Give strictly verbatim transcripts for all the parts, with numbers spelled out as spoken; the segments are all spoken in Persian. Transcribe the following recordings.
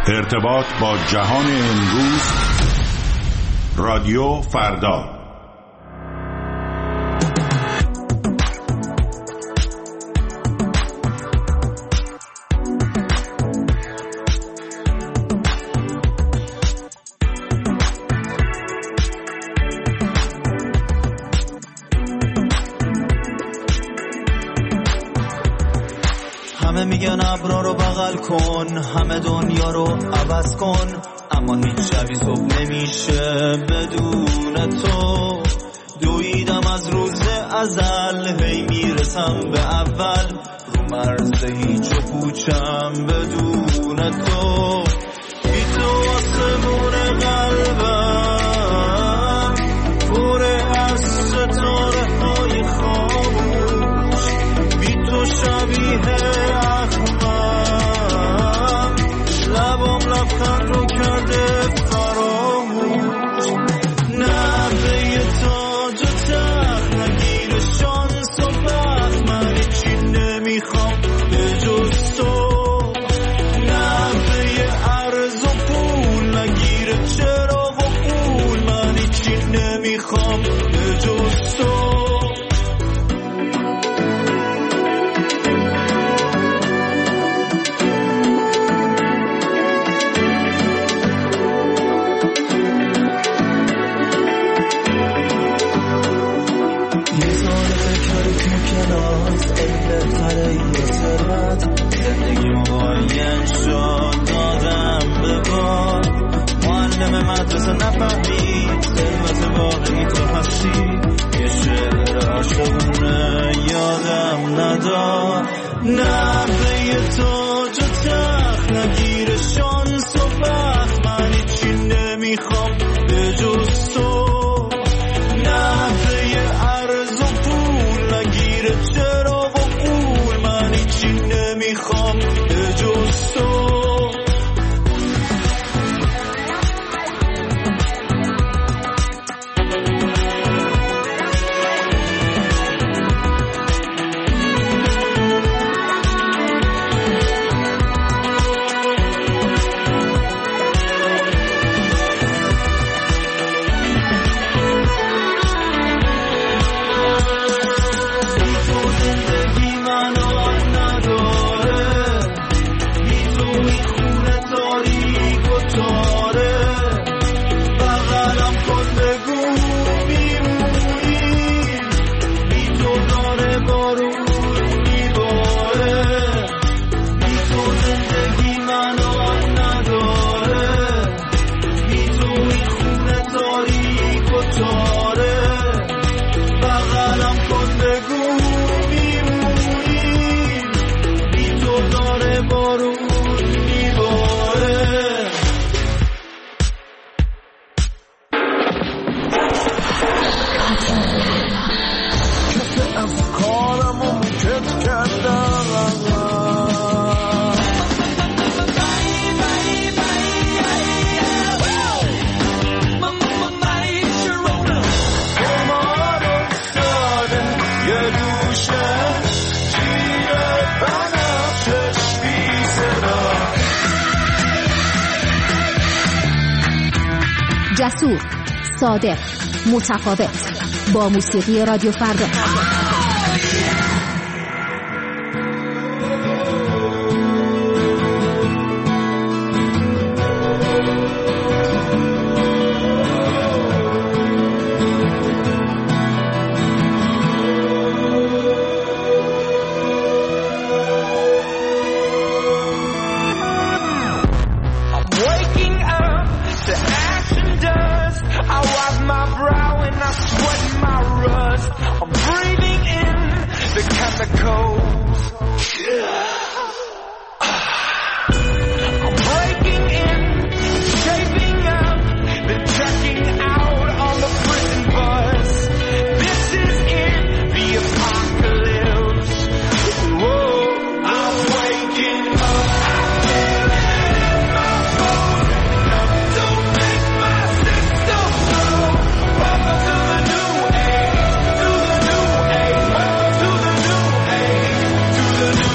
ارتباط با جهان امروز، رادیو فردا. همه میگن ابرا رو بغل کن، همه دنیا رو عوض کن، اما هیچ شبی صبح نمیشه بدون تو. دویدم از روز ازل، هی میرسم به اول، رو مرز هیچ و پوچم بدون تو. بی تو آسمون قلبم پره از ستاره های خاموش، بی تو شبیه اخمم لبام لبخند رو کرده فراموش. نبه تاج و تخت نگیر شانس و بخت، من هیچی نمیخوام به جز تو. نبه عرض و پول نگیر چراغ و پول، من هیچی نمیخوام به جز تو. زندگیمو باین شد دادم به باد، معلم مدرسه نفهمید ثروت واقعی تو هستی، یه شعر عاشقونه یادم نداد. نبه تاج و تخت نگیر شانس و بخت، من هیچی نمیخوام به جز تو. نبه عرض و پول نگیر چراغ و پول، من هیچی نمیخوام به جز تو. جسور، صادق، متفاوت، با موسیقی رادیو فردا. To the new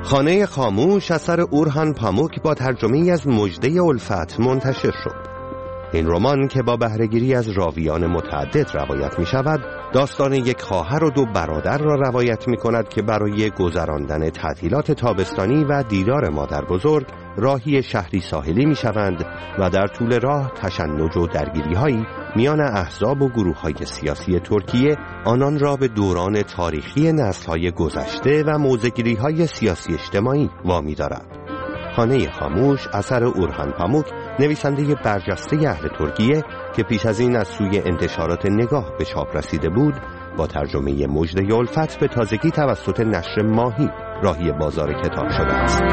خانه خاموش اثر اورهان پاموک با ترجمه‌ای از مژده الفت منتشر شد. این رمان که با بهره‌گیری از راویان متعدد روایت می شود، داستان یک خواهر و دو برادر را روایت می کند که برای گذراندن تعطیلات تابستانی و دیدار مادر بزرگ راهی شهری ساحلی می شوند و در طول راه تشنج و درگیری هایی میان احزاب و گروه های سیاسی ترکیه آنان را به دوران تاریخی نسل های گذشته و موضع‌گیری های سیاسی اجتماعی وامی دارد. خانه خاموش اثر اورهان پاموک، نویسنده برجسته اهل ترکیه که پیش از این از سوی انتشارات نگاه به چاپ رسیده بود، با ترجمه مژده الفت به تازگی توسط نشر ماهی راهی بازار کتاب شده است.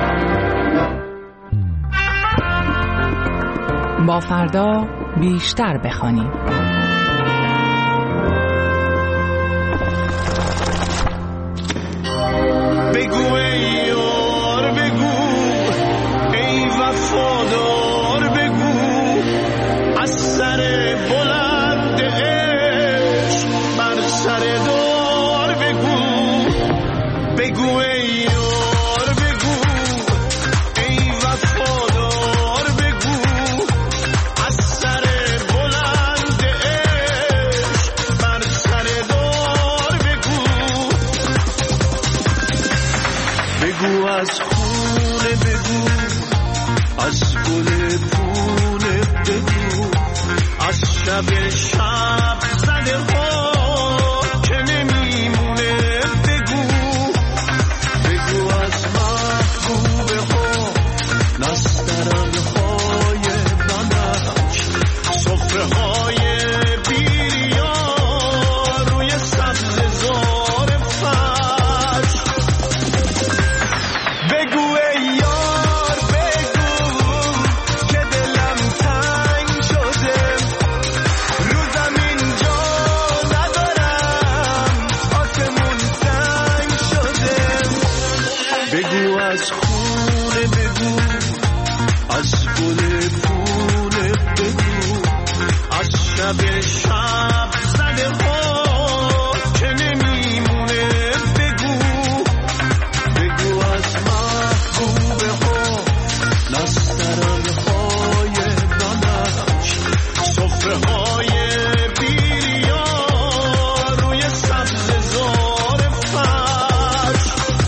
با فردا بیشتر بخوانیم. بگو ای یار بگو، ای وفادار بگو، از سر بلند عشق بر سر دار بگو. بگو ای یار بگو، ای وفادار بگو، از سر بلند عشق بر سر دار بگو. بگو از خونه بگو، از گل پونه بگو، از شب شب زده ها که نمیمونه بگو. بگو از محبوبه ها، نسترن های بنفش، صفره های بیریا روی سبز زار فرش. بگو ای یار بگو که دلم تنگ شده، رو زمین جا ندارم، آسمون سنگ شده. بگو از خونه بگو، از گل پونه بگو، از شب شب زده ها که نمیمونه بگو. بگو از محبوبه ها، نسترن های بنفش، صفره های بیریا روی سبز زار فرش.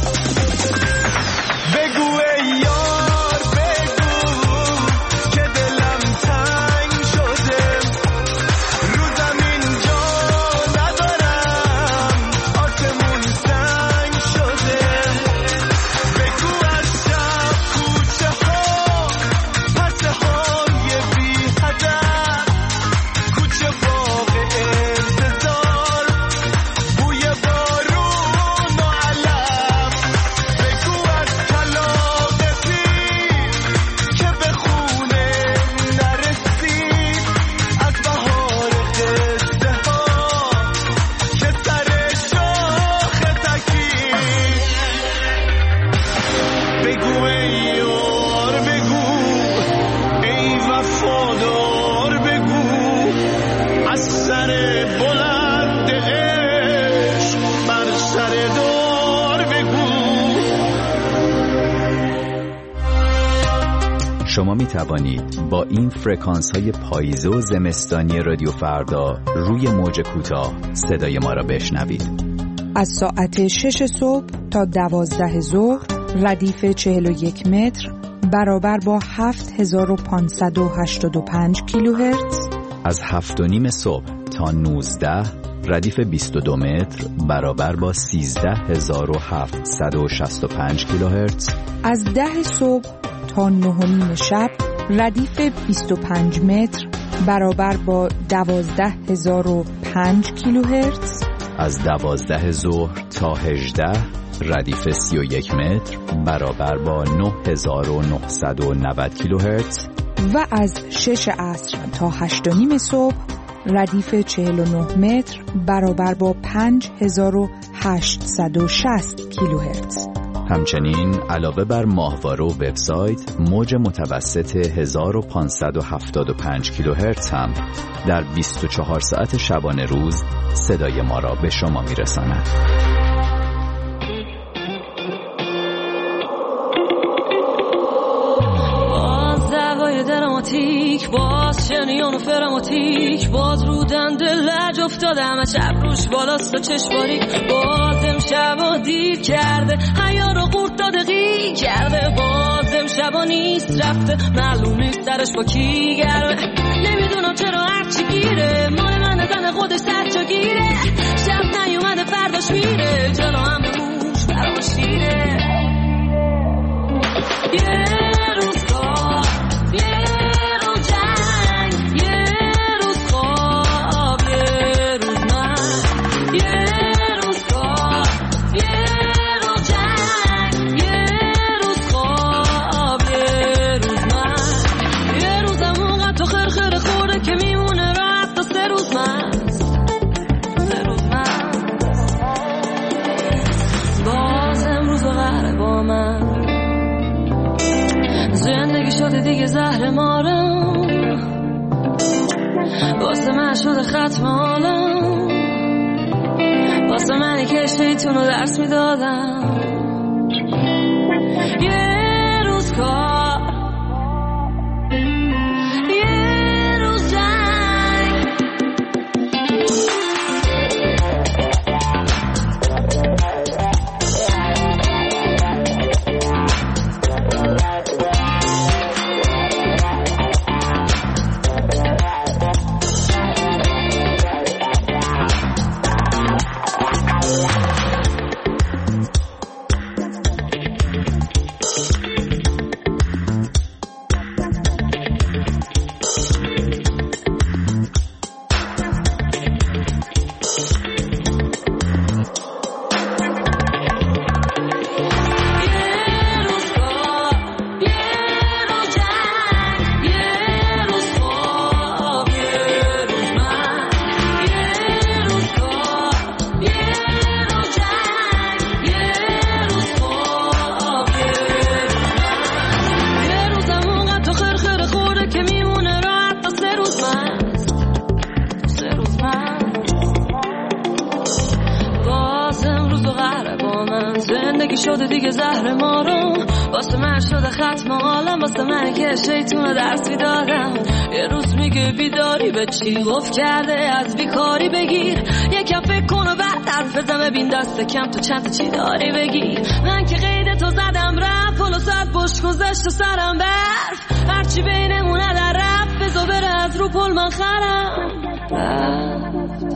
بگو ای یار بگو که دلم تنگ شده، رو زمین جا ندارم، آسمون سنگ شده. بگو از شب کوچه ها، پرسه های بی هدف، کوچه باغ انتظار، بوی بارون و علف. بگو از طلاق پیر که به خونه نرسید، از بهار قصه ها که سر شاخ تکید. بگو ای یار بگو، ای وفادار بگو، از سر بلند عشق بر سر دار بگو. شما می توانید با این فرکانس های پاییزه و زمستانی رادیو فردا روی موج کوتاه صدای ما را بشنوید. از ساعت شش صبح تا دوازده ظهر ردیف چهل و یک متر برابر با هفت هزار و پانصد و هشتاد و پنج کیلوهرتز. از هفت و نیم صبح تا نوزده ردیف بیست و دو متر برابر با سیزده هزار و هفتصد و شصت و پنج کیلوهرتز. از ده صبح تا نه و نیم شب ردیف بیست و پنج متر برابر با دوازده هزار و پنج کیلوهرتز. از دوازده ظهر تا هجده ردیف سی و یک متر برابر با نه هزار و نهصد و نود کیلوهرتز. و از شش عصر تا هشت و نیم صبح ردیف چهل و نه متر برابر با پنج هزار و هشتصد و شصت کیلوهرتز. همچنین علاوه بر ماهواره و وبسایت، موج متوسط هزار و پانصد و هفتاد و پنج کیلوهرتز هم در بیست و چهار ساعت شبانه روز صدای ما را به شما میرساند. اتوماتیک، باز شنیون و فراماتیک، باز رو دنده لج افتاده همه چپ روش بالاست و چشماری، باز امشب و دیر کرده حیا رو قورت داده غیر کرده، باز امشب و نیست رفته معلوم نیست سرش با کی گرمه، نمیدونم چرا هرچی گیره مال من زن خودش سر جا گیره، شب نیومده فرداش میره جلو هم روش براش شیره. یه روز کار یه روز جنگ، یه روز خواب یه روز من، یه روز کار یه روز جنگ، یه روز خواب یه روز من، یه روزم اونقدر تو خرخره خوره که میمونه راحت تا سه روز من، سه روز من. باز امروز قهره با من، زندگی شده دیگه زهر مارم، واسه من شده ختم حالم، واسه منی که شیطونو درس میدادم. یه روز کار یه روز جنگ، شده دیگه زهر مارم، واسه من شده ختم حالم، واسه من که شیطون درس میدادم. یه روز میگه بیداری به چی گفت کرده از بیکاری بگیر، یکم فکر کن و بعد حرف بزن ببین دست کم تو چند تا چی داری بگیر. من که قید تو زدم رفت پلو صد بشت گذشت و سرم برف، هرچی بینمونه در رفت بزو بره از رو پل من خرم رفت.